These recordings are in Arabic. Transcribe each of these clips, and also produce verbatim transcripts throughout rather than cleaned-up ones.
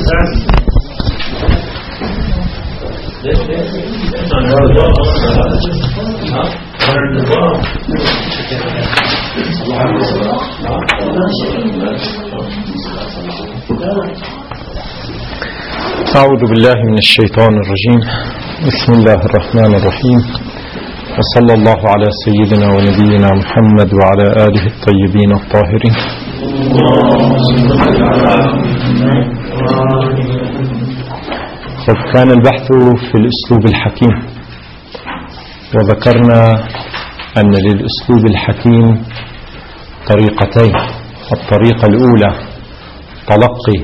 أعوذ بالله من الشيطان الرجيم. بسم الله الرحمن الرحيم، وصلى الله على سيدنا ونبينا محمد وعلى آله الطيبين الطاهرين. كان البحث في الأسلوب الحكيم، وذكرنا أن للأسلوب الحكيم طريقتين. الطريقة الأولى تلقي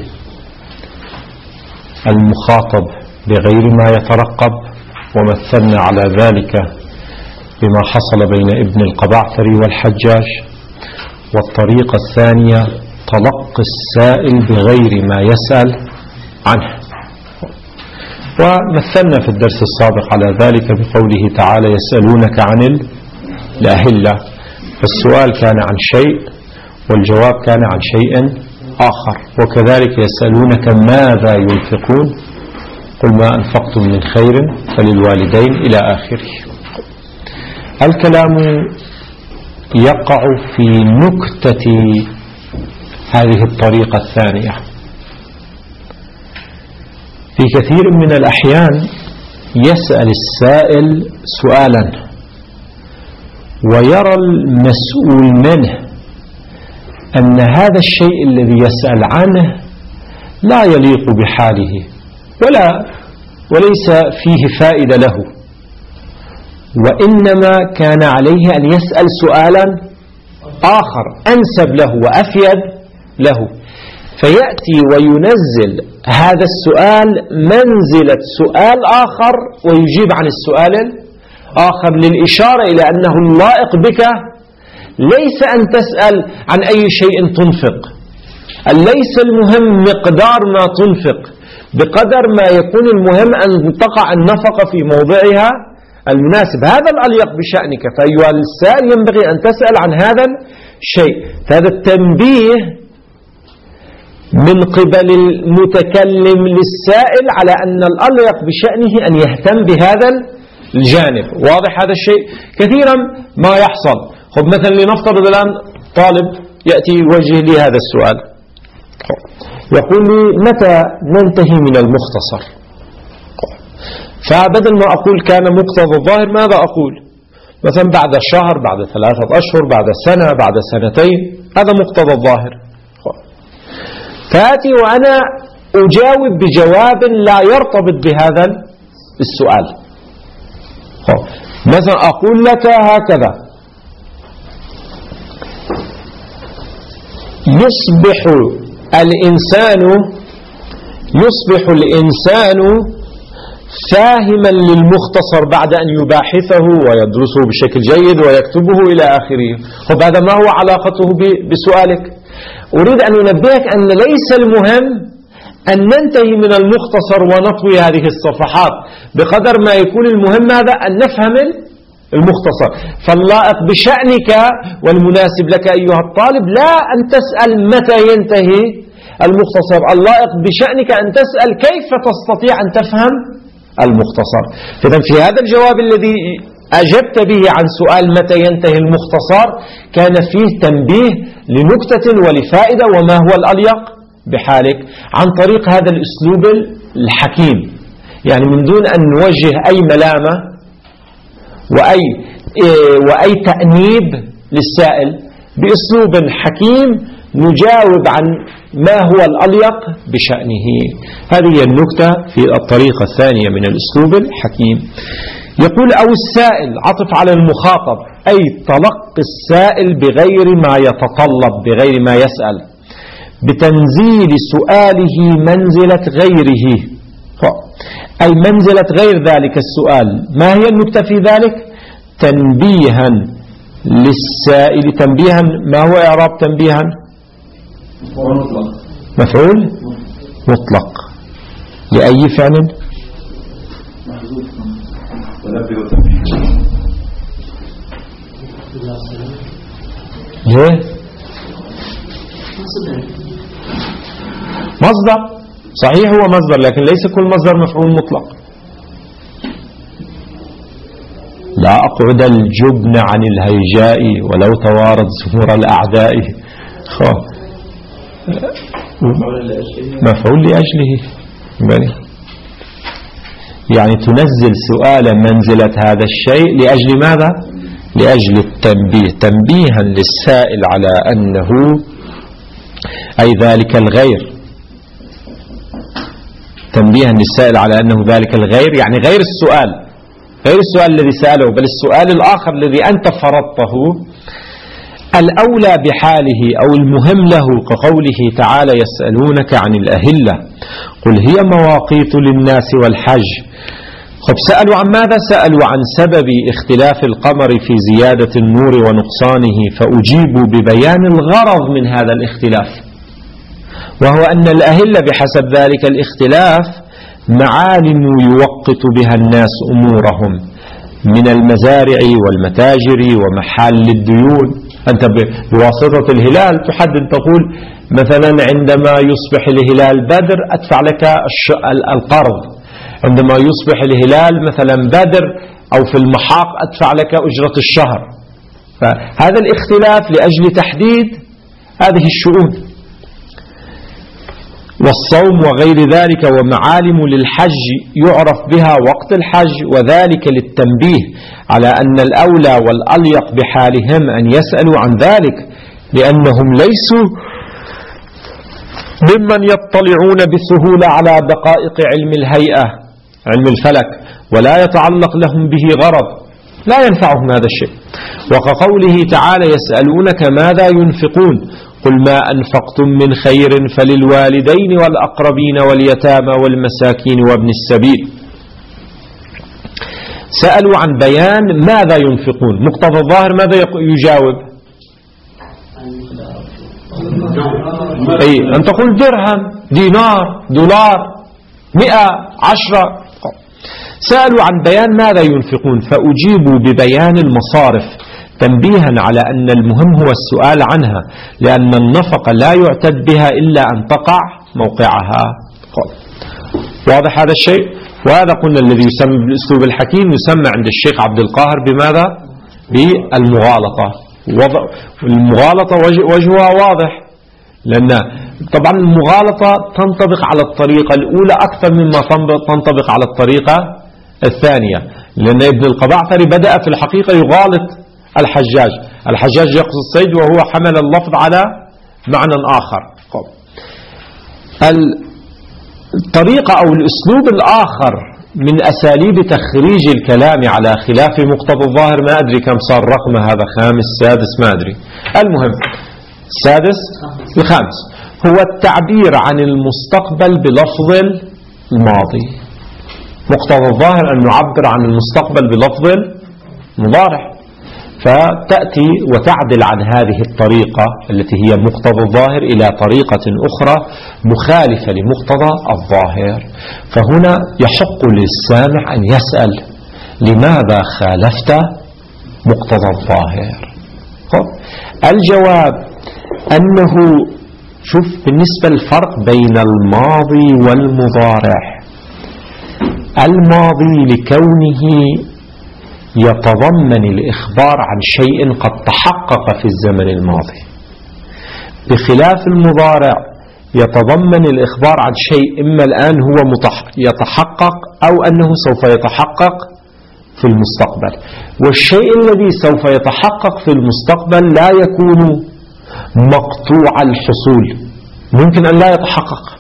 المخاطب بغير ما يترقب، ومثلنا على ذلك بما حصل بين ابن القبعثري والحجاج. والطريقة الثانية تلقي السائل بغير ما يسأل عنه، ومثلنا في الدرس السابق على ذلك بقوله تعالى: يسألونك عن الأهلة، فالسؤال كان عن شيء والجواب كان عن شيء آخر. وكذلك يسألونك ماذا ينفقون، قل ما أنفقتم من خير فللوالدين إلى آخره. الكلام يقع في نكتة هذه الطريقة الثانية. في كثير من الأحيان يسأل السائل سؤالا ويرى المسؤول منه أن هذا الشيء الذي يسأل عنه لا يليق بحاله ولا وليس فيه فائدة له، وإنما كان عليه أن يسأل سؤالا آخر أنسب له وأفيد له، فيأتي وينزل هذا السؤال منزلة سؤال آخر ويجيب عن السؤال الآخر، للإشارة إلى أنه اللائق بك ليس أن تسأل عن أي شيء تنفق، ليس المهم مقدار ما تنفق بقدر ما يكون المهم أن تقع النفقة في موضعها المناسب. هذا الأليق بشأنك، فأيها السائل ينبغي أن تسأل عن هذا الشيء. هذا التنبيه من قبل المتكلم للسائل على أن الأليق بشأنه أن يهتم بهذا الجانب. واضح هذا الشيء؟ كثيرا ما يحصل. خب مثلا لنفترض الآن طالب يأتي يوجه لي هذا السؤال، يقول لي: متى ننتهي من المختصر؟ فبدل ما أقول كان مقتضى الظاهر، ماذا أقول؟ مثلا بعد شهر، بعد ثلاثة أشهر، بعد سنة، بعد سنتين. هذا مقتضى الظاهر. فأتي وأنا أجاوب بجواب لا يرتبط بهذا السؤال. مثلا أقول لك هكذا: يصبح الإنسان يصبح الإنسان فاهما للمختصر بعد أن يباحثه ويدرسه بشكل جيد ويكتبه إلى آخره. طب هذا ما هو علاقته بسؤالك؟ أريد أن أنبهك أن ليس المهم أن ننتهي من المختصر ونطوي هذه الصفحات، بقدر ما يكون المهم هذا أن نفهم المختصر. فاللائق بشأنك والمناسب لك أيها الطالب لا أن تسأل متى ينتهي المختصر، اللائق بشأنك أن تسأل كيف تستطيع أن تفهم المختصر. إذن في هذا الجواب الذي أجبت به عن سؤال متى ينتهي المختصر كان فيه تنبيه لنكتة ولفائدة وما هو الأليق بحالك عن طريق هذا الأسلوب الحكيم، يعني من دون أن نوجه أي ملامة وأي وأي تأنيب للسائل، بأسلوب حكيم نجاوب عن ما هو الأليق بشأنه. هذه هي النكتة في الطريقة الثانية من الأسلوب الحكيم. يقول: أو السائل، عطف على المخاطب، أي تلقي السائل بغير ما يتطلب، بغير ما يسأل، بتنزيل سؤاله منزلة غيره، أي منزلة غير ذلك السؤال. ما هي النكتة في ذلك؟ تنبيها للسائل. تنبيها ما هو إعراب تنبيها؟ مفعول مطلق لأي فعل؟ ليه؟ مصدر صحيح هو مصدر، لكن ليس كل مصدر مفعول مطلق. لا أقعد الجبن عن الهيجاء ولو توارد زهور الأعداء. مفعول لأجله، يعني تنزل سؤال منزلة هذا الشيء لأجل ماذا؟ لأجل التنبيه، تنبيها للسائل على أنه أي ذلك الغير، تنبيها للسائل على أنه ذلك الغير، يعني غير السؤال، غير السؤال الذي سأله، بل السؤال الآخر الذي أنت فرضته الأولى بحاله أو المهم له، كقوله تعالى يسألونك عن الأهلة قل هي مواقيت للناس والحج. خب سألوا عن ماذا؟ سألوا عن سبب اختلاف القمر في زيادة النور ونقصانه، فأجيبوا ببيان الغرض من هذا الاختلاف، وهو أن الأهلة بحسب ذلك الاختلاف معالم يوقت بها الناس أمورهم من المزارع والمتاجر ومحال الديون. أنت بواسطة الهلال تحدد، تقول مثلا عندما يصبح الهلال بدر أدفع لك القرض، عندما يصبح الهلال مثلا بدر أو في المحاق أدفع لك أجرة الشهر. فهذا الاختلاف لأجل تحديد هذه الشؤون. والصوم وغير ذلك ومعالم للحج يعرف بها وقت الحج، وذلك للتنبيه على أن الأولى والأليق بحالهم أن يسألوا عن ذلك، لأنهم ليسوا ممن يطلعون بسهولة على دقائق علم الهيئة، علم الفلك، ولا يتعلق لهم به غرض، لا ينفعهم هذا الشيء. وكقوله تعالى يسألونك ماذا ينفقون قل ما أنفقتم من خير فللوالدين والأقربين واليتامى والمساكين وابن السبيل. سألوا عن بيان ماذا ينفقون، مقتضى الظاهر ماذا يجاوب؟ أي أن تقول درهم، دينار، دولار، مئة، عشرة. سألوا عن بيان ماذا ينفقون فأجيبوا ببيان المصارف، تنبيها على أن المهم هو السؤال عنها، لأن النفقة لا يعتد بها إلا أن تقع موقعها. واضح هذا الشيء؟ وهذا قلنا الذي يسمى بالأسلوب الحكيم يسمى عند الشيخ عبد القاهر بماذا؟ بالمغالطة. المغالطة وجهها واضح، لأن طبعا المغالطة تنطبق على الطريقة الأولى أكثر مما تنطبق على الطريقة الثانية، لأن ابن القبعثري بدأ في الحقيقة يغالط الحجاج، الحجاج يقصد الصيد وهو حمل اللفظ على معنى آخر. الطريقة أو الأسلوب الآخر من أساليب تخريج الكلام على خلاف مقتضى الظاهر، ما أدري كم صار رقم هذا، خامس سادس ما أدري، المهم السادس الخامس، هو التعبير عن المستقبل بلفظ الماضي. مقتضى الظاهر أن نعبر عن المستقبل بلفظ المضارع، فتأتي وتعدل عن هذه الطريقة التي هي مقتضى الظاهر إلى طريقة أخرى مخالفة لمقتضى الظاهر. فهنا يحق للسامع أن يسأل لماذا خالفت مقتضى الظاهر؟ الجواب أنه شوف بالنسبة للفرق بين الماضي والمضارع، الماضي لكونه يتضمن الإخبار عن شيء قد تحقق في الزمن الماضي، بخلاف المضارع يتضمن الإخبار عن شيء إما الآن هو يتحقق أو أنه سوف يتحقق في المستقبل. والشيء الذي سوف يتحقق في المستقبل لا يكون مقطوع الحصول، ممكن أن لا يتحقق،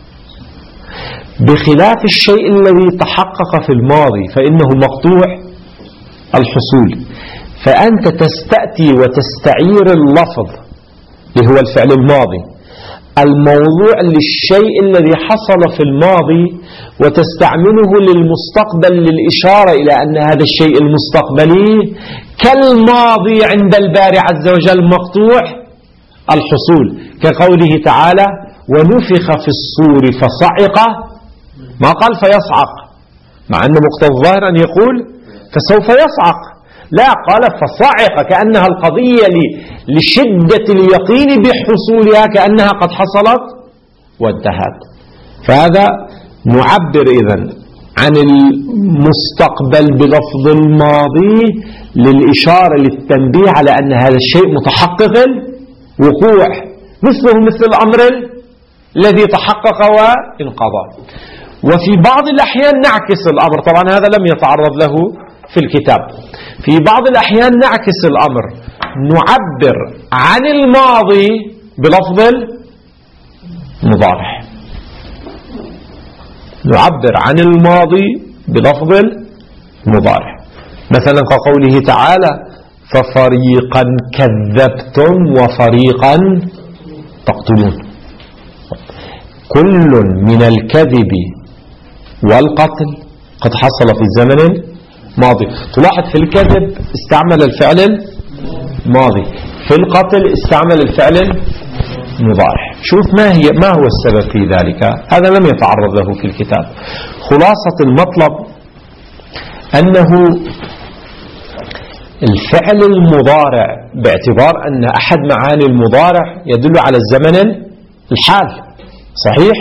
بخلاف الشيء الذي تحقق في الماضي فإنه مقطوع الحصول. فأنت تستأتي وتستعير اللفظ اللي هو الفعل الماضي الموضوع للشيء الذي حصل في الماضي، وتستعمله للمستقبل للإشارة إلى أن هذا الشيء المستقبلي كالماضي عند الباري عز وجل مقطوع الحصول، كقوله تعالى ونفخ في الصور فصعق، ما قال فيصعق، مع أن مقتضى الظاهر أن يقول فسوف يصعق، لا قال فصعق، كأنها القضية لشدة اليقين بحصولها كأنها قد حصلت وانتهت. فهذا نعبر إذن عن المستقبل بلفظ الماضي للإشارة للتنبيه على أن هذا الشيء متحقق الوقوع، مثله مثل الأمر الذي تحقق وانقضى. وفي بعض الأحيان نعكس الأمر، طبعا هذا لم يتعرض له في الكتاب. في بعض الأحيان نعكس الأمر، نعبر عن الماضي بلفظ المضارع، نعبر عن الماضي بلفظ المضارع، مثلا كقوله تعالى ففريقا كذبتم وفريقا تقتلون. كل من الكذب والقتل قد حصل في الزمن الماضي. تلاحظ في الكذب استعمل الفعل الماضي، في القتل استعمل الفعل المضارع. شوف ما هي ما هو السبب في ذلك، هذا لم يتعرض له في الكتاب. خلاصة المطلب أنه الفعل المضارع باعتبار أن أحد معاني المضارع يدل على الزمن الحال، صحيح؟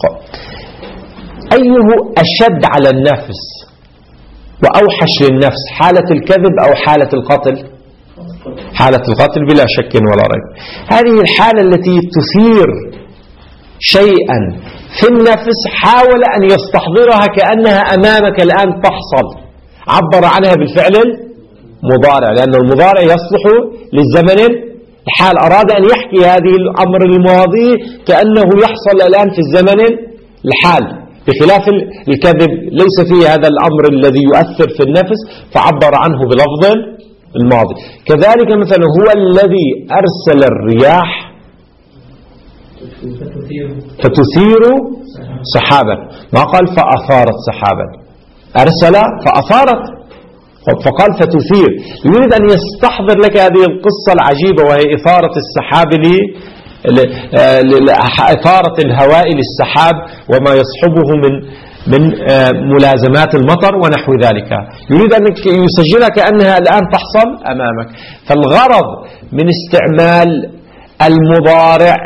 أيه أشد على النفس وأوحش للنفس، حالة الكذب أو حالة القتل؟ حالة القتل بلا شك ولا ريب. هذه الحالة التي تثير شيئا في النفس، حاول أن يستحضرها كأنها أمامك الآن تحصل، عبر عنها بالفعل المضارع، لأن المضارع يصلح للزمن الحال. أراد أن يحكي هذه الأمر الماضي كأنه يحصل الآن في الزمن الحال، بخلاف الكذب ليس فيه هذا الأمر الذي يؤثر في النفس، فعبر عنه بلفظ الماضي. كذلك مثلا هو الذي أرسل الرياح فتثير سحابا، ما قال فأثارت سحابا، أرسل فأثارت، فقال فتثير. يريد أن يستحضر لك هذه القصة العجيبة، وهي إثارة السحاب إثارة الهواء للسحاب وما يصحبه من من ملازمات المطر ونحو ذلك. يريد أن يسجلها كأنها الآن تحصل أمامك. فالغرض من استعمال المضارع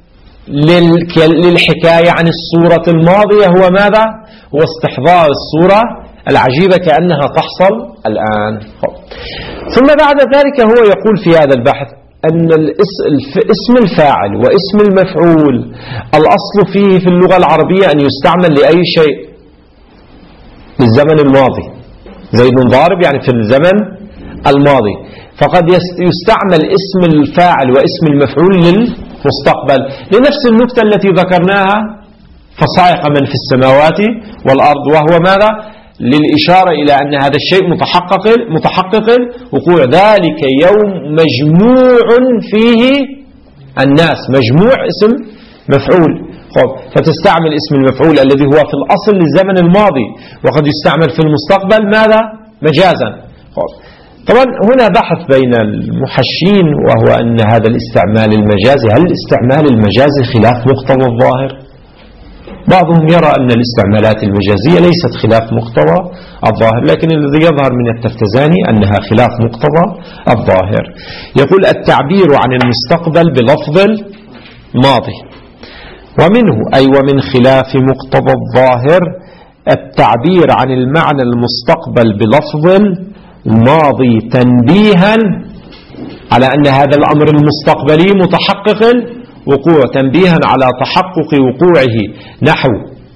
للحكاية عن الصورة الماضية هو ماذا؟ هو استحضار الصورة العجيبة كأنها تحصل الآن. ثم بعد ذلك هو يقول في هذا البحث أن اسم الفاعل واسم المفعول الأصل فيه في اللغة العربية أن يستعمل لأي شيء بالزمن الماضي. زيد ضارب يعني في الزمن الماضي، فقد يستعمل اسم الفاعل واسم المفعول للمستقبل، لنفس النكتة التي ذكرناها فصائق من في السماوات والأرض، وهو ماذا؟ للإشارة إلى أن هذا الشيء متحقق متحقق وقوع، ذلك يوم مجموع فيه الناس. مجموع اسم مفعول، فتستعمل اسم المفعول الذي هو في الأصل للزمن الماضي، وقد يستعمل في المستقبل ماذا؟ مجازا. طبعا هنا بحث بين المحشين، وهو أن هذا الاستعمال المجازي، هل الاستعمال المجازي خلاف مقتضى الظاهر؟ بعضهم يرى أن الاستعمالات المجازية ليست خلاف مقتضى الظاهر، لكن الذي يظهر من التفتزاني أنها خلاف مقتضى الظاهر. يقول التعبير عن المستقبل بلفظ الماضي، ومنه أي ومن خلاف مقتضى الظاهر التعبير عن المعنى المستقبل بلفظ الماضي تنبيها على أن هذا الأمر المستقبلي متحقق وقوع، تنبيها على تحقق وقوعه، نحو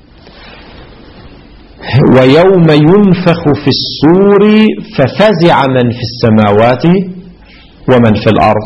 ويوم ينفخ في الصور ففزع من في السماوات ومن في الأرض،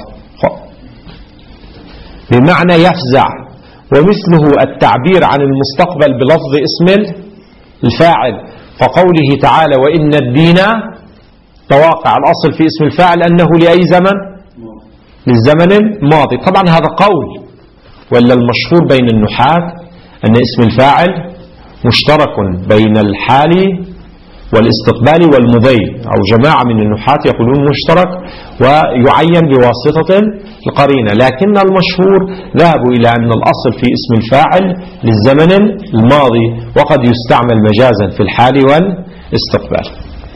بمعنى يفزع. ومثله التعبير عن المستقبل بلفظ اسم الفاعل، فقوله تعالى وإن الدين تواقع، الأصل في اسم الفاعل أنه لأي زمن؟ للزمن الماضي. طبعا هذا قول، ولا المشهور بين النحاة أن اسم الفاعل مشترك بين الحال والاستقبال والمضي، أو جماعة من النحاة يقولون مشترك ويعين بواسطة القرينة، لكن المشهور ذهبوا إلى أن الأصل في اسم الفاعل للزمن الماضي، وقد يستعمل مجازا في الحال والاستقبال.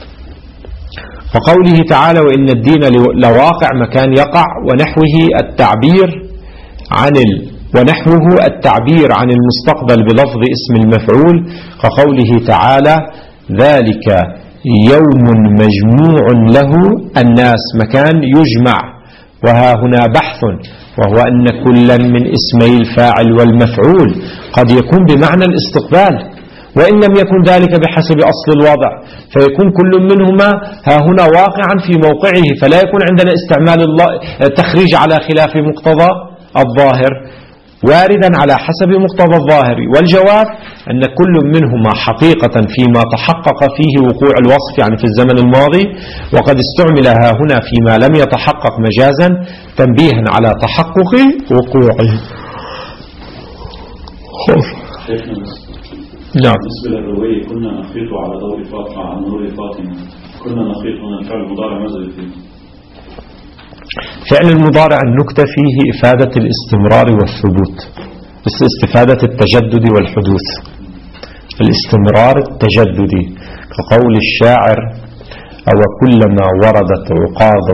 فقوله تعالى وإن الدين لواقع مكان يقع، ونحوه التعبير عن ونحوه التعبير عن المستقبل بلفظ اسم المفعول كقوله تعالى ذلك يوم مجموع له الناس، مكان يجمع. وها هنا بحث، وهو أن كلا من اسمي الفاعل والمفعول قد يكون بمعنى الاستقبال، وإن لم يكن ذلك بحسب أصل الوضع، فيكون كل منهما ها هنا واقعا في موقعه، فلا يكون عندنا استعمال التخريج على خلاف مقتضى الظاهر، واردا على حسب مقتضى الظاهر. والجواب أن كل منهما حقيقة فيما تحقق فيه وقوع الوصف، يعني في الزمن الماضي، وقد استعمل ها هنا فيما لم يتحقق مجازا تنبيها على تحقق وقوعه. نعم. بالنسبة للرواية كنا نخيط على دور فاطمة عن نور فاطمة، كنا نخيط هنا الفعل المضارع ماذا فيه؟ فعل المضارع النكتة فيه إفادة الاستمرار والثبوت، استفادة التجدد والحدوث، الاستمرار التجددي، كقول الشاعر أو كلما وردت عقاض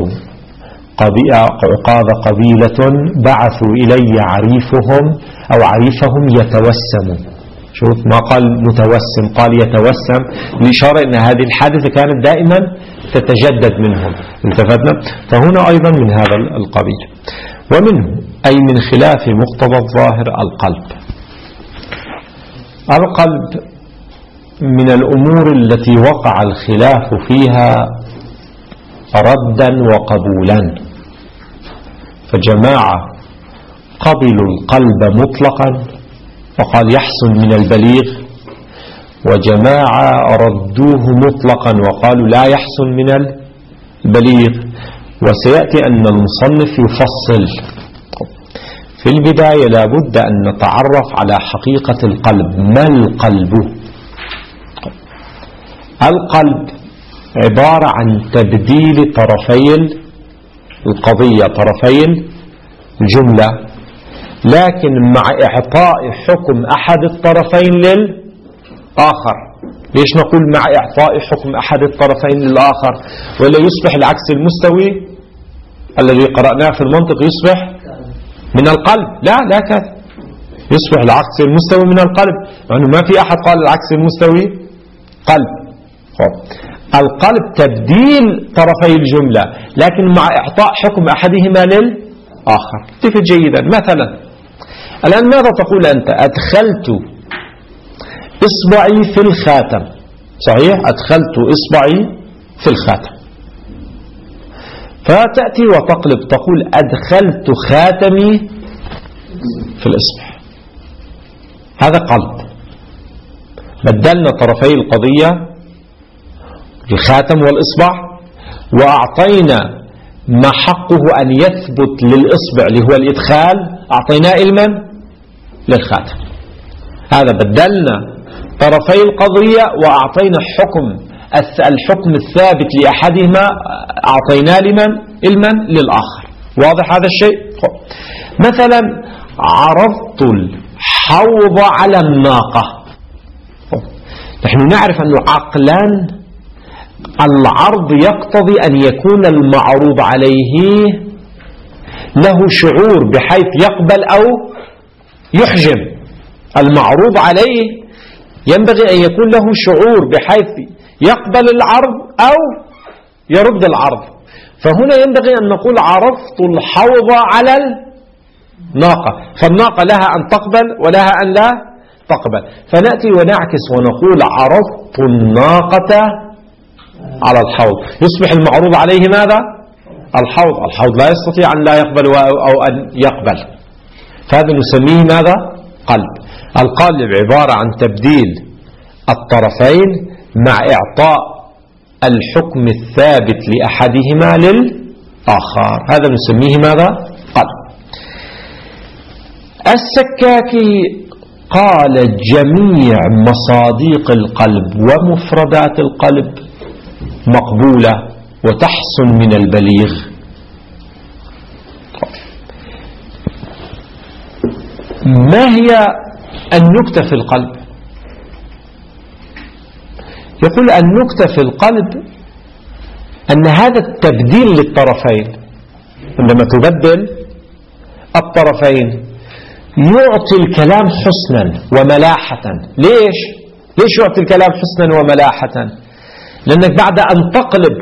عقاض قبيلة بعثوا إلي عريفهم أو عريفهم يتوسم. شوف ما قال متوسم، قال يتوسم، لإشارة أن هذه الحادثة كانت دائما تتجدد منهم. التفتنا؟ فهنا أيضا من هذا القبيل. ومنه أي من خلاف مقتضى الظاهر القلب. القلب من الأمور التي وقع الخلاف فيها ردا وقبولا، فجماعة قبلوا القلب مطلقا وقال يحسن من البليغ، وجماعة ردوه مطلقا وقالوا لا يحسن من البليغ. وسيأتي أن المصنف يفصل. في البداية لابد أن نتعرف على حقيقة القلب. ما القلب؟ القلب عبارة عن تبديل طرفي القضية، طرفي الجملة، لكن مع إعطاء حكم أحد الطرفين للآخر. ليش نقول مع إعطاء حكم أحد الطرفين للآخر؟ ولا يصبح العكس المستوي الذي قرأناه في المنطق يصبح من القلب؟ لا لا كذا، يصبح العكس المستوي من القلب، لأنه ما في أحد قال العكس المستوي قلب. القلب تبديل طرفي الجملة، لكن مع إعطاء حكم أحدهما للآخر. تفهم جيدا. مثلا الآن ماذا تقول أنت؟ أدخلت إصبعي في الخاتم، صحيح؟ أدخلت إصبعي في الخاتم. فتأتي وتقلب تقول أدخلت خاتمي في الإصبع. هذا قلب، بدلنا طرفي القضية، الخاتم والإصبع، وأعطينا ما حقه أن يثبت للإصبع اللي هو الإدخال، أعطيناه علما للخاتم. هذا بدلنا طرفي القضية وأعطينا حكم الحكم الثابت لأحدهما، أعطيناه لمن؟ علما للآخر. واضح هذا الشيء؟ مثلا عرضت الحوض على الناقة. نحن نعرف أنه عقلا العرض يقتضي أن يكون المعروض عليه له شعور بحيث يقبل أو يحجم. المعروض عليه ينبغي أن يكون له شعور بحيث يقبل العرض أو يرد العرض. فهنا ينبغي أن نقول عرضت الحوض على الناقة، فالناقة لها أن تقبل ولها أن لا تقبل. فنأتي ونعكس ونقول عرضت الناقة على الحوض، يصبح المعروض عليه ماذا؟ الحوض. الحوض لا يستطيع أن لا يقبل أو أن يقبل، فهذا نسميه ماذا؟ قلب. القلب عبارة عن تبديل الطرفين مع إعطاء الحكم الثابت لأحدهما للآخر، هذا نسميه ماذا؟ قلب. السكاكي قال جميع مصاديق القلب ومفردات القلب مقبولة وتحسن من البليغ. ما هي النكتة في القلب؟ يقول النكتة في القلب أن هذا التبديل للطرفين، عندما تبدل الطرفين يعطي الكلام حسنا وملاحة. ليش؟ ليش يعطي الكلام حسنا وملاحة؟ لأنك بعد أن تقلب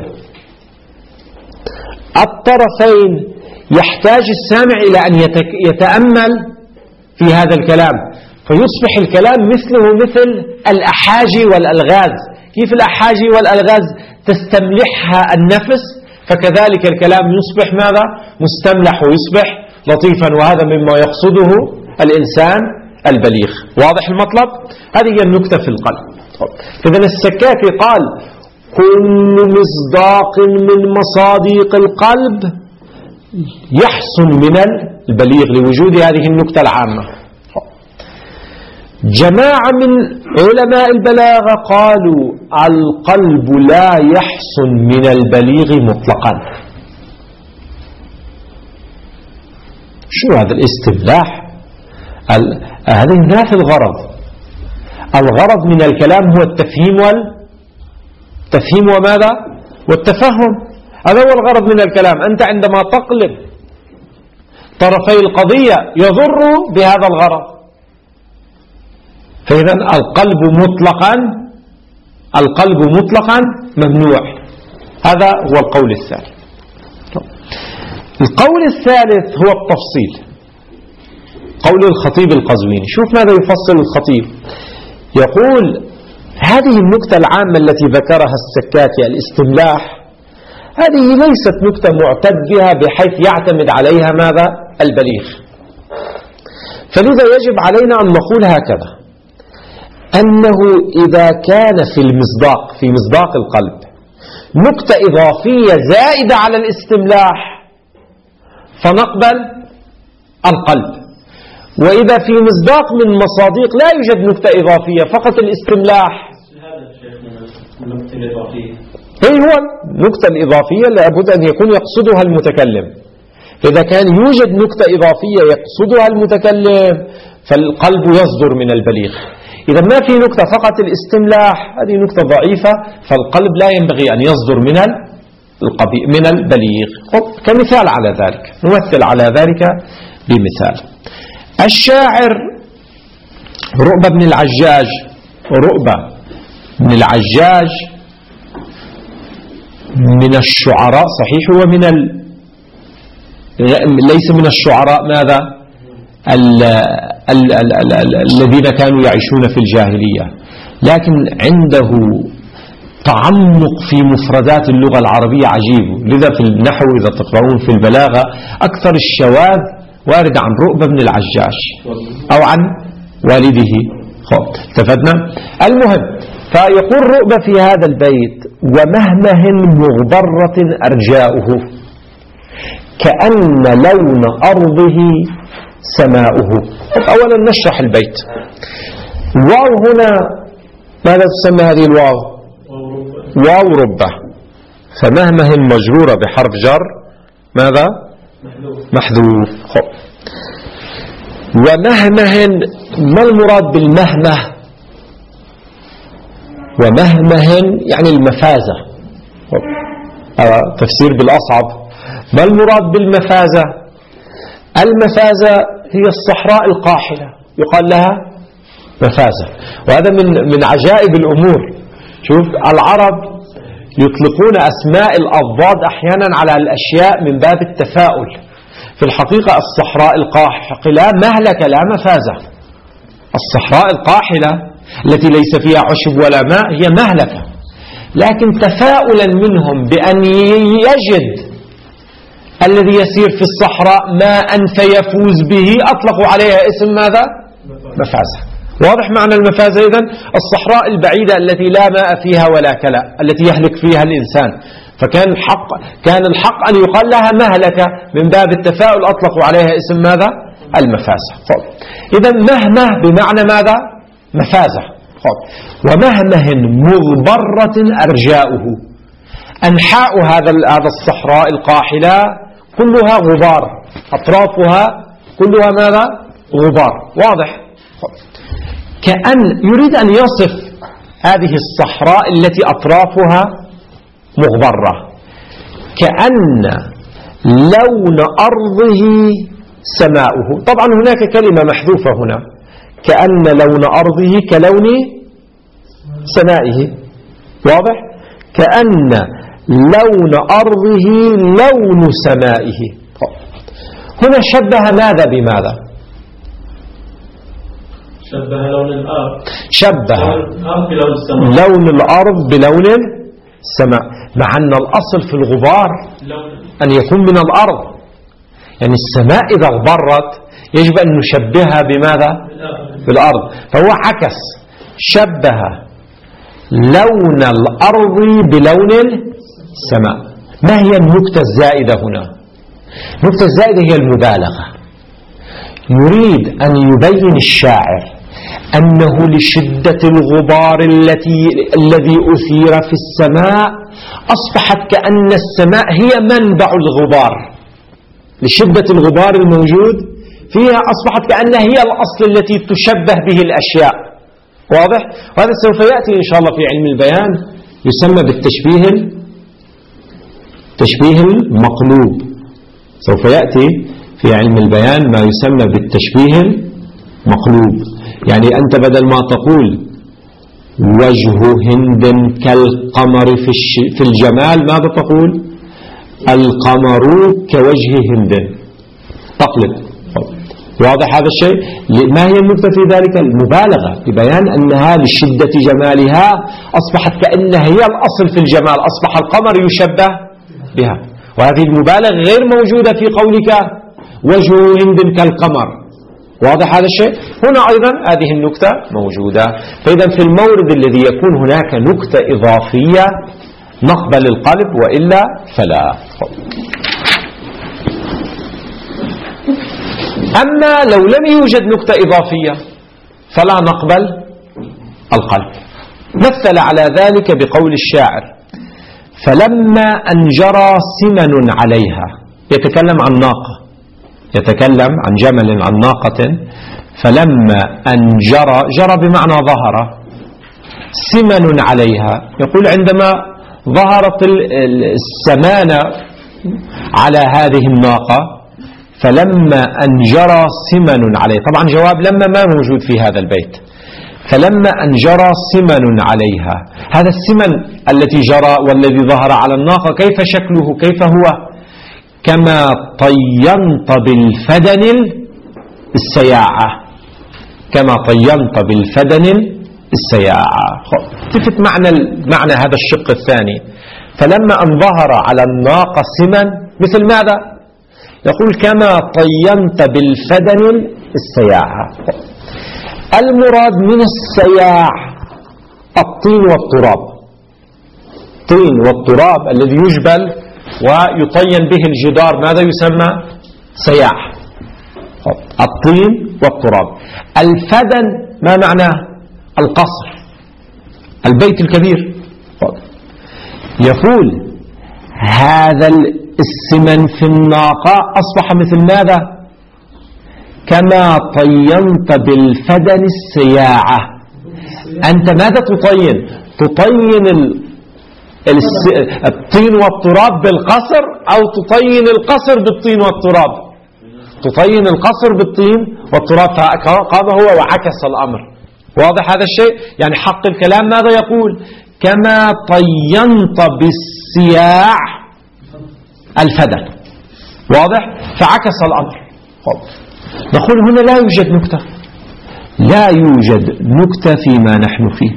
الطرفين يحتاج السامع إلى أن يتأمل في هذا الكلام، فيصبح الكلام مثله مثل الأحاجي والألغاز. كيف الأحاجي والألغاز تستملحها النفس، فكذلك الكلام يصبح ماذا؟ مستملح ويصبح لطيفا، وهذا مما يقصده الإنسان البليغ. واضح المطلب؟ هذه هي النكتة في القلب. إذن السكاكي قال كل مصداق من مصاديق القلب يحسن من البليغ لوجود هذه النكتة العامة. جماعة من علماء البلاغة قالوا القلب لا يحسن من البليغ مطلقا. شو هذا الاستملاح؟ هذا ينافي الغرض. الغرض من الكلام هو التفهيم والتفهيم وماذا؟ والتفهم. هذا هو الغرض من الكلام. أنت عندما تقلب طرفي القضية يضر بهذا الغرض. فإذا القلب مطلقا القلب مطلقا ممنوع. هذا هو القول الثالث. القول الثالث هو التفصيل، قول الخطيب القزويني. شوف ماذا يفصل الخطيب. يقول هذه النكتة العامة التي ذكرها السكاكي الاستملاح، هذه ليست نكتة معتد بها بحيث يعتمد عليها ماذا؟ البليغ. فلذا يجب علينا أن نقول هكذا، أنه إذا كان في المصداق في مصداق القلب نكتة إضافية زائدة على الاستملاح فنقبل القلب، وإذا في مصداق من مصاديق لا يوجد نكتة إضافية فقط الاستملاح. هي هو النكتة الإضافية لابد أن يكون يقصدها المتكلم. إذا كان يوجد نكتة إضافية يقصدها المتكلم فالقلب يصدر من البليغ. إذا ما في نكتة فقط الاستملاح هذه نكتة ضعيفة، فالقلب لا ينبغي أن يصدر من من البليغ. كمثال على ذلك نمثل على ذلك بمثال. الشاعر رؤبة بن العجاج رؤبة بن العجاج من الشعراء صحيح، هو من ال... ليس من الشعراء ماذا ال... ال... ال... ال... ال... الذين كانوا يعيشون في الجاهلية، لكن عنده تعمق في مفردات اللغة العربية عجيب. لذا في النحو إذا تقرؤون في البلاغة أكثر الشواذ وارد عن رؤبة بن العجاج أو عن والده. اتفقنا؟ المهم، فيقول رؤبة في هذا البيت ومهمه مغبرة أرجاؤه كأن لون أرضه سماؤه. أولا نشرح البيت. واو هنا ماذا تسمى هذه الواو؟ واو ربة. فمهمه مجرورة بحرف جر ماذا؟ محذوف. ومهمه ما المراد بالمهمه؟ ومهمه يعني المفازة. تفسير بالأصعب. ما المراد بالمفازة؟ المفازة هي الصحراء القاحلة يقال لها مفازة، وهذا من من عجائب الأمور. شوف العرب يطلقون أسماء الأضداد أحيانا على الأشياء من باب التفاؤل. في الحقيقة الصحراء القاحلة مهلكة لا مفازة. الصحراء القاحلة التي ليس فيها عشب ولا ماء هي مهلكة، لكن تفاؤلا منهم بأن يجد الذي يسير في الصحراء ماء فيفوز به أطلقوا عليها اسم ماذا؟ مفازة. واضح معنى المفازة؟ إذن الصحراء البعيدة التي لا ماء فيها ولا كلاء التي يهلك فيها الإنسان، فكان الحق كان الحق أن يقال لها مهلكة من باب التفاؤل أطلقوا عليها اسم ماذا؟ المفازة. إذن مهمه بمعنى ماذا؟ مفازة. ومهمه مغبرة أرجاؤه، أنحاء هذا هذا الصحراء القاحلة كلها غبار، أطرافها كلها ماذا؟ غبار. واضح؟ كأن يريد أن يصف هذه الصحراء التي أطرافها مغبرة كأن لون أرضه سماؤه. طبعا هناك كلمة محذوفة هنا، كأن لون أرضه كلون سمائه. واضح؟ كأن لون أرضه لون سمائه. هنا شبه ماذا بماذا؟ شبه لون الأرض شبه لون, لون الأرض بلون السماء، مع أن الأصل في الغبار أن يكون من الأرض. يعني السماء إذا غبرت يجب أن نشبهها بماذا؟ بالأرض. فهو عكس، شبه لون الأرض بلون السماء. ما هي النكتة الزائدة هنا؟ النكتة الزائدة هي المبالغة. يريد أن يبين الشاعر أنه لشدة الغبار التي الذي أثير في السماء أصبحت كأن السماء هي منبع الغبار. لشدة الغبار الموجود فيها أصبحت كأنها هي الأصل التي تشبه به الأشياء. واضح؟ وهذا سوف يأتي إن شاء الله في علم البيان، يسمى بالتشبيه التشبيه المقلوب. سوف يأتي في علم البيان ما يسمى بالتشبيه المقلوب. يعني أنت بدل ما تقول وجه هند كالقمر في, في الجمال، ماذا تقول؟ القمر كوجه هند. تقلب. واضح هذا الشيء؟ ما هي النكتة في ذلك؟ المبالغة ببيان أنها لشدة جمالها أصبحت كأنها هي الأصل في الجمال، أصبح القمر يشبه بها. وهذه المبالغة غير موجودة في قولك وجه هند كالقمر. واضح هذا الشيء؟ هنا أيضا هذه النكتة موجودة. فإذا في المورد الذي يكون هناك نكتة إضافية نقبل القلب، وإلا فلا. أما لو لم يوجد نكتة إضافية فلا نقبل القلب. مثل على ذلك بقول الشاعر: فلما أن جرى سمن عليها. يتكلم عن ناقة، يتكلم عن جمل، عن ناقة. فلما أن جرى، جرى بمعنى ظهر، سمن عليها. يقول عندما ظهرت السمانة على هذه الناقة، فلما أن جرى سمن عليها. طبعا جواب لما ما موجود في هذا البيت. فلما أن جرى سمن عليها، هذا السمن التي جرى والذي ظهر على الناقة كيف شكله؟ كيف هو؟ كما طينت بالفدن السياعة. كما طينت بالفدن السياعة. تفت معنى معنى هذا الشق الثاني. فلما أن ظهر على الناقة سمن، مثل ماذا؟ يقول كما طينت بالفدن السياعة. المراد من السياع الطين والتراب. الطين والتراب الذي يجبل ويطين به الجدار، ماذا يسمى؟ سياع. الطين والتراب. الفدن ما معناه؟ القصر، البيت الكبير. يقول هذا السمن في الناقة أصبح مثل ماذا؟ كما طينت بالفدن السياعة. أنت ماذا تطين؟ تطين الطين والتراب بالقصر، أو تطين القصر بالطين والتراب؟ تطين القصر بالطين والتراب. فقام هو وعكس الأمر. واضح هذا الشيء؟ يعني حق الكلام ماذا يقول؟ كما طينت بالسياع الفدن. واضح؟ فعكس الأمر. نقول هنا لا يوجد نكتة، لا يوجد نكتة فيما نحن فيه.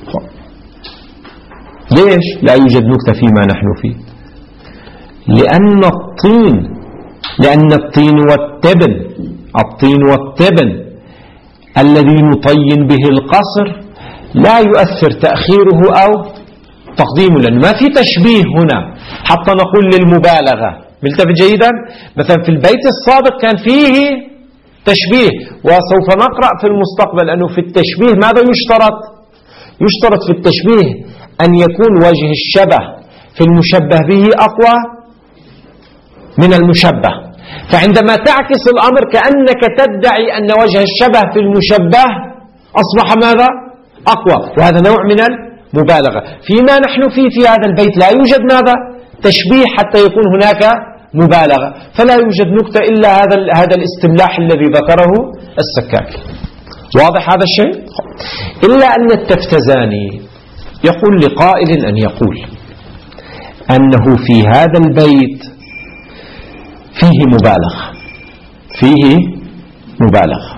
ليش لا يوجد نكتة فيما نحن فيه؟ لأن الطين لأن الطين والتبن الطين والتبن الذي نطين به القصر لا يؤثر تأخيره أو تقديمه، لأنه ما في تشبيه هنا حتى نقول للمبالغة. ملتفت جيدا؟ مثلا في البيت السابق كان فيه تشبيه، وسوف نقرأ في المستقبل أنه في التشبيه ماذا يشترط؟ يشترط في التشبيه أن يكون وجه الشبه في المشبه به أقوى من المشبه. فعندما تعكس الأمر كأنك تدعي أن وجه الشبه في المشبه أصبح ماذا؟ أقوى. وهذا نوع من المبالغة. فيما نحن فيه في هذا البيت لا يوجد ماذا؟ تشبيه حتى يكون هناك مبالغة، فلا يوجد نكتة إلا هذا هذا الاستملاح الذي ذكره السكاكي. واضح هذا الشيء؟ إلا أن التفتزاني يقول لقائل أن يقول أنه في هذا البيت فيه مبالغة، فيه مبالغة،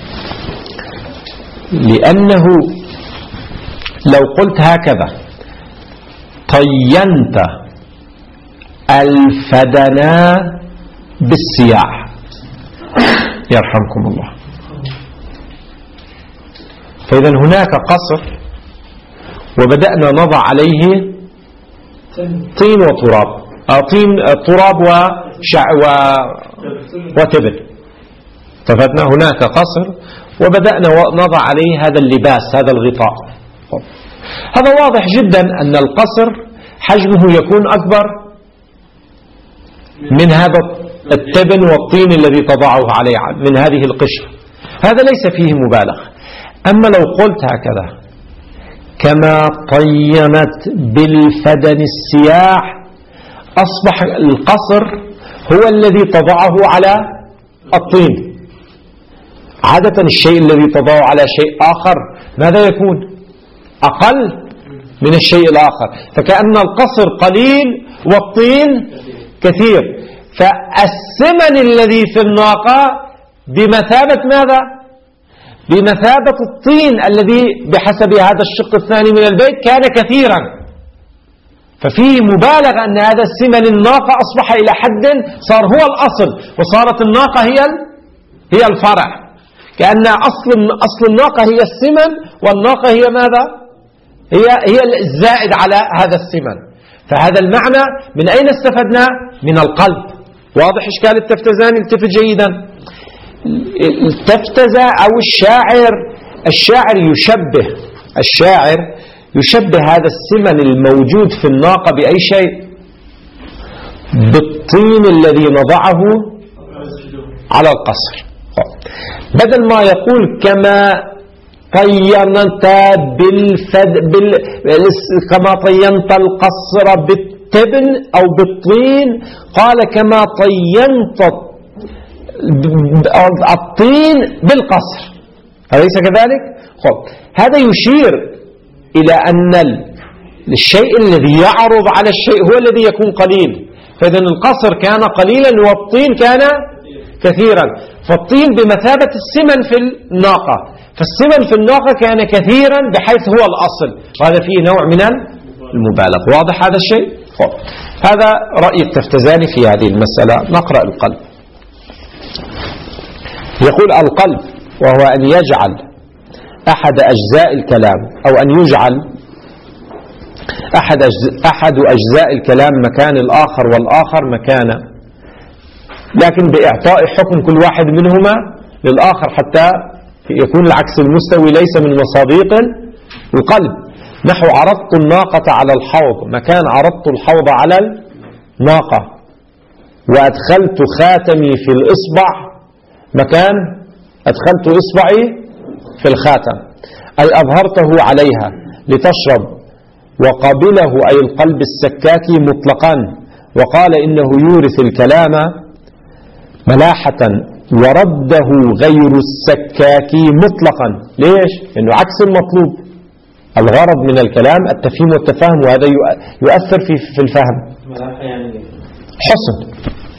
لأنه لو قلت هكذا: طينت الفدنا بالسياح، يرحمكم الله، فإذا هناك قصر وبدأنا نضع عليه طين وتراب، طين تراب وشع وتبن، اتفقنا. هناك قصر وبدأنا نضع عليه هذا اللباس، هذا الغطاء. هذا واضح جدا أن القصر حجمه يكون أكبر من هذا التبن والطين الذي تضعه عليه من هذه القشرة، هذا ليس فيه مبالغة. أما لو قلت هكذا: كما طينت بالفدن السياح، أصبح القصر هو الذي تضعه على الطين. عادة الشيء الذي تضعه على شيء آخر ماذا يكون؟ أقل من الشيء الآخر، فكأن القصر قليل والطين كثير، فالثمن الذي في الناقة بمثابة ماذا؟ بمثابة الطين الذي بحسب هذا الشق الثاني من البيت كان كثيرا، ففيه مبالغة أن هذا الثمن الناقة أصبح إلى حد صار هو الأصل، وصارت الناقة هي هي الفرع، كأن أصل أصل الناقة هي الثمن، والناقة هي ماذا؟ هي هي الزائد على هذا الثمن. فهذا المعنى من أين استفدنا؟ من القلب. واضح إشكال التفتزاني؟ التفت جيدا. التفتزة أو الشاعر الشاعر يشبه الشاعر يشبه هذا الثمن الموجود في الناقة بأي شيء؟ بالطين الذي نضعه على القصر. بدل ما يقول كما طينت بالفد بال كما طينت القصر بالتبن أو بالطين، قال كما طينت الطين بالقصر، أليس كذلك؟ خب، هذا يشير إلى أن الشيء الذي يعرض على الشيء هو الذي يكون قليل، فإذا القصر كان قليلا والطين كان كثيرا، فالطين بمثابة السمن في الناقة، فالسمن في الناقة كان كثيرا بحيث هو الأصل، وهذا فيه نوع من المبالغة. واضح هذا الشيء؟ خب. هذا رأي التفتزاني في هذه المسألة. نقرأ القلب. يقول القلب وهو أن يجعل أحد أجزاء الكلام أو أن يجعل أحد أحد أجزاء الكلام مكان الآخر والآخر مكانه، لكن بإعطاء حكم كل واحد منهما للآخر حتى يكون العكس المستوي ليس من مصادق القلب. نحو عرضت الناقة على الحوض مكان عرضت الحوض على الناقة، وأدخلت خاتمي في الإصبع مكان أدخلت إصبعي في الخاتم، أي أظهرته عليها لتشرب. وقبله أي القلب السكاكي مطلقا، وقال إنه يورث الكلام ملاحة، ورده غير السكاكي مطلقا. ليش؟ لأنه عكس المطلوب. الغرض من الكلام التفهيم والتفاهم، وهذا يؤثر في في الفهم. حسن.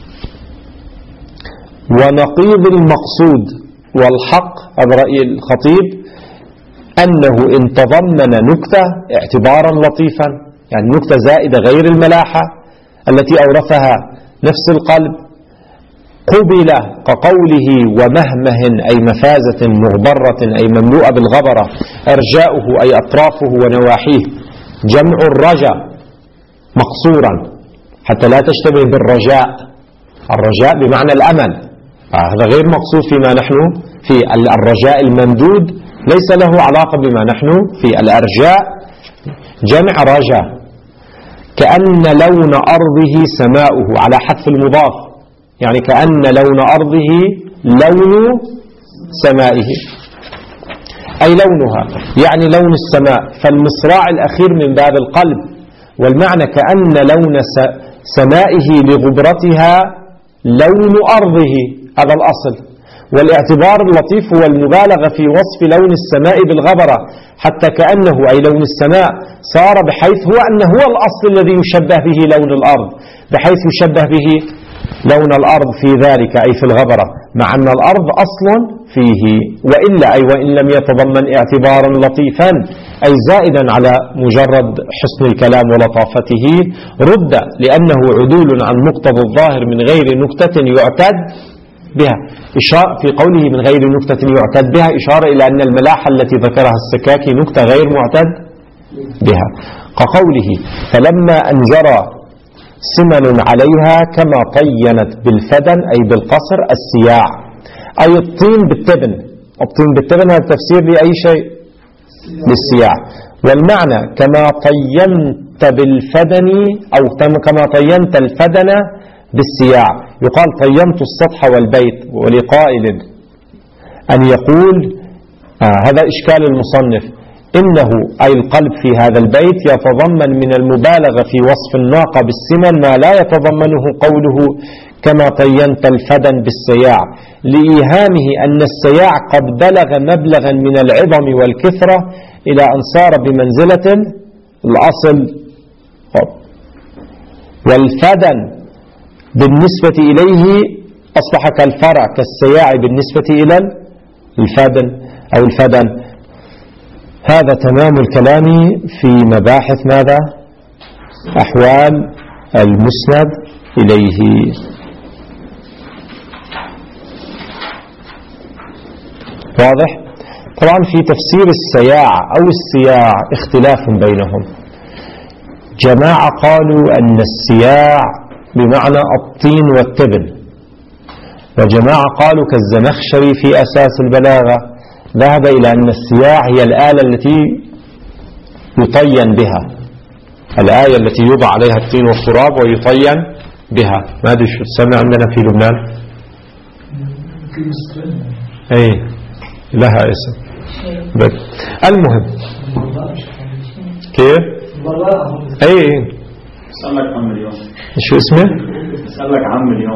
ونقيض المقصود والحق، هذا رأي الخطيب، أنه إن تضمن نكتة اعتبارا لطيفا، يعني نكتة زائدة غير الملاحة التي أورثها نفس القلب، قبل كقوله ومهمه أي مفازة مغبرة أي مملوءة بالغبرة، أرجاؤه أي أطرافه ونواحيه، جمع الرجاء مقصورا حتى لا تشتبه بالرجاء، الرجاء بمعنى الأمل، هذا غير مقصود فيما نحن في الرجاء الممدود، ليس له علاقة بما نحن في الأرجاء، جمع رجاء. كأن لون أرضه سماؤه على حذف المضاف، يعني كأن لون أرضه لون سمائه أي لونها، يعني لون السماء، فالمصراع الأخير من باب القلب، والمعنى كأن لون سمائه لغبرتها لون أرضه، هذا الأصل. والاعتبار اللطيف هو المبالغة في وصف لون السماء بالغبرة، حتى كأنه أي لون السماء صار بحيث هو أنه هو الأصل الذي يشبه به لون الأرض، بحيث يشبه به لون الأرض في ذلك أي في الغبرة، مع أن الأرض أصل فيه. وإلا أي وإن لم يتضمن اعتبارا لطيفا أي زائدا على مجرد حسن الكلام ولطافته رد، لأنه عدول عن مقتضى الظاهر من غير نكتة يعتد بها. في قوله من غير نكتة يعتد بها إشارة إلى أن الملاحة التي ذكرها السكاكي نكتة غير معتد بها، كقوله فلما أنجرى سمن عليها كما طينت بالفدن أي بالقصر السياع، أي الطين بالتبن. الطين بالتبن هذا تفسير لأي شيء للسياع. والمعنى كما طينت بالفدن أو كما طينت الفدن بالسياع. يقال طينت السطح والبيت، ولقائل أن يقول آه هذا إشكال المصنف إنه أي القلب في هذا البيت يتضمن من المبالغة في وصف الناقة بالسمن ما لا يتضمنه قوله كما طينت الفدن بالسياع، لإيهامه أن السياع قد بلغ مبلغا من العظم والكثرة إلى أن صار بمنزلة الأصل. والفدن بالنسبة إليه أصبح كالفرع كالسياع بالنسبة إلى الفدن أو الفدن. هذا تمام الكلام في مباحث ماذا؟ أحوال المسند إليه. واضح؟ طبعا في تفسير السياع أو السياع اختلاف بينهم. جماعة قالوا أن السياع بمعنى الطين والتبن، وجماعة قالوا كالزمخشري في أساس البلاغة ذهب إلى أن السياع هي الآلة التي يطين بها، الآية التي يوضع عليها الطين والتراب ويطين بها. ما أدري شو تسمى عندنا في لبنان؟ أي لها اسم. المهم كيف؟ أي اسألك عم اليوم شو اسمه؟ اسألك عم اليوم.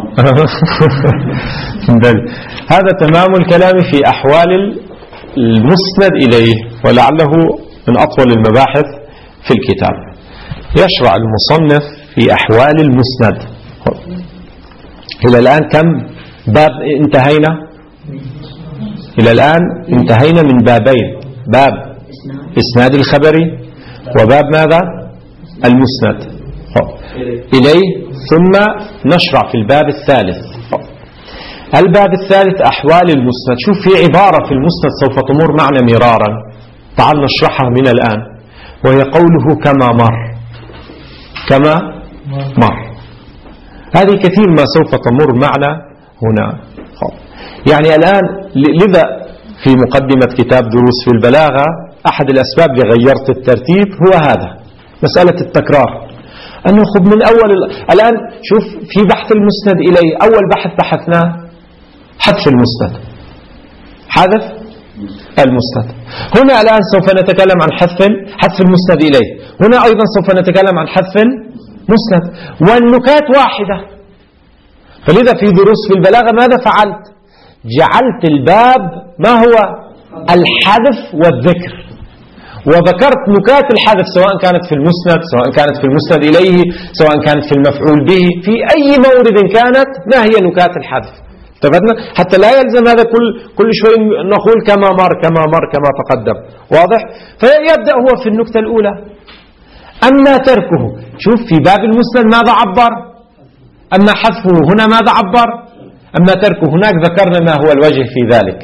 بل هذا تمام الكلام في أحوال المسند إليه، ولعله من أطول المباحث في الكتاب. يشرع المصنف في أحوال المسند. إلى الآن كم باب انتهينا؟ إلى الآن انتهينا من بابين، باب إسناد الخبري وباب ماذا؟ المسند إليه، ثم نشرع في الباب الثالث. الباب الثالث أحوال المسند. شوف في عبارة في المسند سوف تمر معنا مرارا، تعال نشرحها من الآن، وهي قوله كما مر. كما مر هذه كثير ما سوف تمر معنا هنا. يعني الآن لذا في مقدمة كتاب دروس في البلاغة أحد الأسباب اللي غيرت الترتيب هو هذا، مسألة التكرار، أنه خذ من أول ال... الآن شوف في بحث المسند إليه أول بحث بحثناه حذف المسند، حذف المسند. هنا الآن سوف نتكلم عن حذف حذف المسند إليه، هنا أيضا سوف نتكلم عن حذف مسند، والنكات واحدة. فلذا في دروس في البلاغة ماذا فعلت؟ جعلت الباب ما هو الحذف والذكر، وذكرت نكات الحذف سواء كانت في المسند، سواء كانت في المسند إليه، سواء كانت في المفعول به، في أي مورد كانت ما هي نكات الحذف. اتفقنا؟ حتى لا يلزم هذا كل كل شوي نقول كما مر كما مر كما تقدم. واضح؟ فيبدأ هو في النكتة الأولى. أما تركه، شوف في باب المسند ماذا عبر؟ أما حذفه هنا ماذا عبر؟ أما تركه هناك ذكرنا ما هو الوجه في ذلك،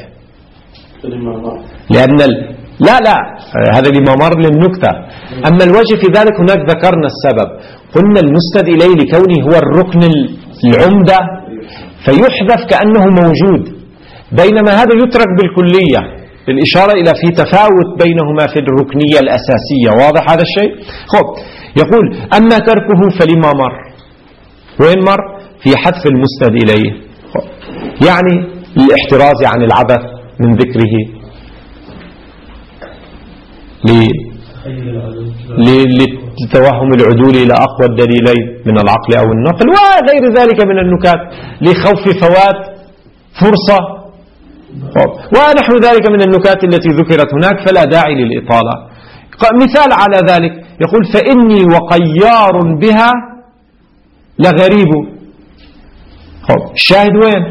لأن ال... لا لا هذا لما مر للنكتة. أما الوجه في ذلك هناك ذكرنا السبب، قلنا المسند إليه لكونه هو الركن العمدة فيحذف كأنه موجود، بينما هذا يترك بالكلية للإشارة إلى في تفاوت بينهما في الركنية الأساسية. واضح هذا الشيء؟ خب يقول أما تركه فلما مر. وين مر؟ في حذف المسند إليه، يعني الاحتراز عن العبث من ذكره لتوهم العدول إلى أقوى الدليلين من العقل أو النقل وغير ذلك من النكات لخوف فوات فرصة ونحو ذلك من النكات التي ذكرت هناك، فلا داعي للإطالة. مثال على ذلك يقول فإني وقيار بها لغريب. الشاهد وين؟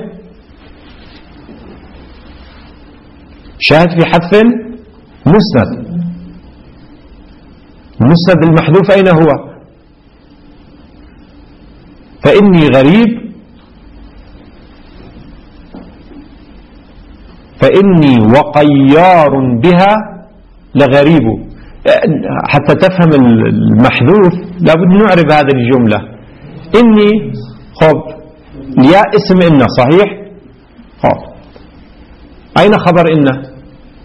شاهد في حذف مسند. المسند المحذوف أين هو؟ فإني غريب فإني وقيار بها لغريب. حتى تفهم المحذوف لابد نعرف هذه الجملة. إني خب يا اسم إن صحيح؟ خب أين خبر إن؟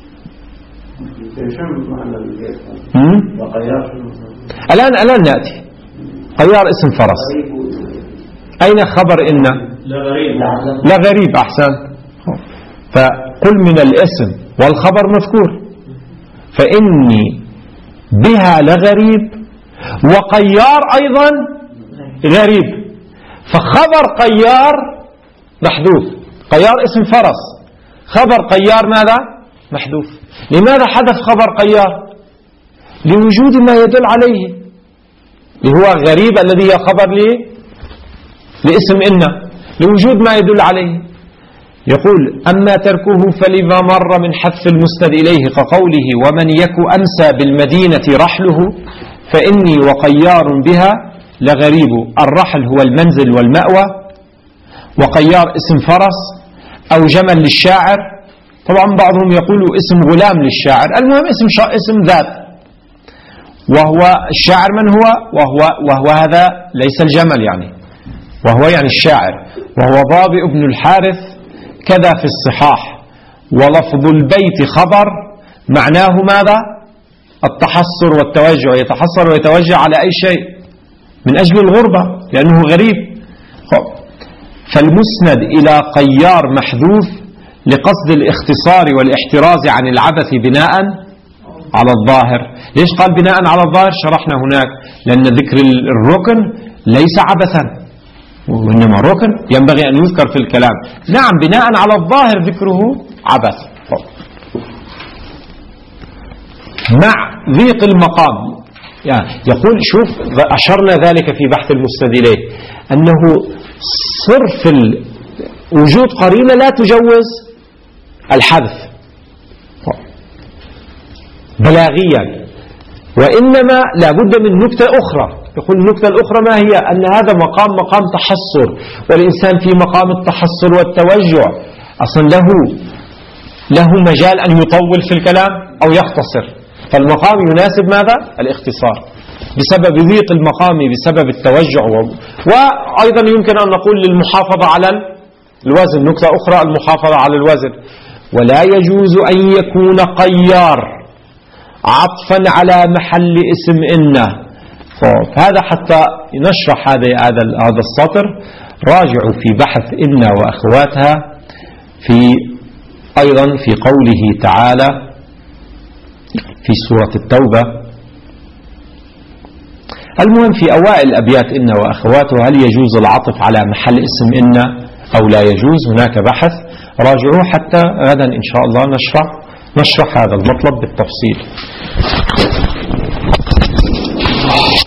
الآن الآن نأتي. قيار اسم فرس. أين خبر إن؟ لغريب. أحسن. فقل من الاسم والخبر مذكور. فإني بها لغريب وقيار أيضا غريب. فخبر قيار محذوف. قيار اسم فرس، خبر قيار ماذا؟ محذوف. لماذا حذف خبر قيار؟ لوجود ما يدل عليه اللي هو غريب الذي هي خبر لي لاسم إن، لوجود ما يدل عليه. يقول أما تركه فلما مر من حذف المسند إليه كقوله ومن يك أمسى بالمدينة رحله فإني وقيار بها لغريب. الرحل هو المنزل والمأوى، وقيار اسم فرس أو جمل للشاعر. طبعا بعضهم يقول اسم غلام للشاعر، المهم اسم شا... اسم ذات. وهو الشاعر من هو؟ وهو, وهو هذا ليس الجمل يعني، وهو يعني الشاعر. وهو ضابئ بن الحارث كذا في الصحاح. ولفظ البيت خبر معناه ماذا؟ التحصر والتوجع، يتحصر ويتوجع على أي شيء من أجل الغربة لأنه غريب. فالمسند إلى قيار محذوف لقصد الاختصار والاحتراز عن العبث بناء على الظاهر. ليش قال بناء على الظاهر؟ شرحنا هناك لأن ذكر الركن ليس عبثا، وإنما ركن ينبغي أن يذكر في الكلام. نعم بناء على الظاهر ذكره عبث. مع ضيق المقام يعني يقول شوف أشرنا ذلك في بحث المسند إليه أنه صرف وجود قرينة لا تجوز الحذف بلاغيا، وإنما لا بد من نكتة أخرى. يقول النكتة الأخرى ما هي؟ أن هذا مقام مقام تحصر، والإنسان في مقام التحصر والتوجع أصلا له له مجال أن يطول في الكلام أو يختصر، فالمقام يناسب ماذا؟ الاختصار بسبب ضيق المقام بسبب التوجع. وأيضا يمكن أن نقول للمحافظة على الوزن نكتة أخرى، المحافظة على الوزن. ولا يجوز أن يكون قيار عطفا على محل اسم إنه. هذا حتى نشرح هذا هذا السطر راجعوا في بحث إن وأخواتها في أيضا في قوله تعالى في سورة التوبة. المهم في أوائل أبيات إن وأخواتها هل يجوز العطف على محل اسم إن أو لا يجوز؟ هناك بحث راجعوه حتى غدا إن شاء الله نشرح نشرح هذا المطلب بالتفصيل.